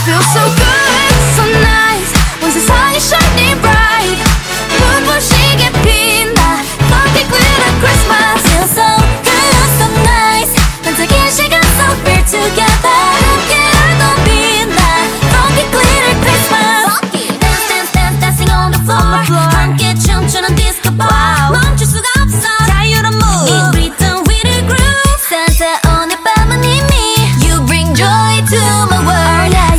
feels so good, so nice. Once the sun is shining bright.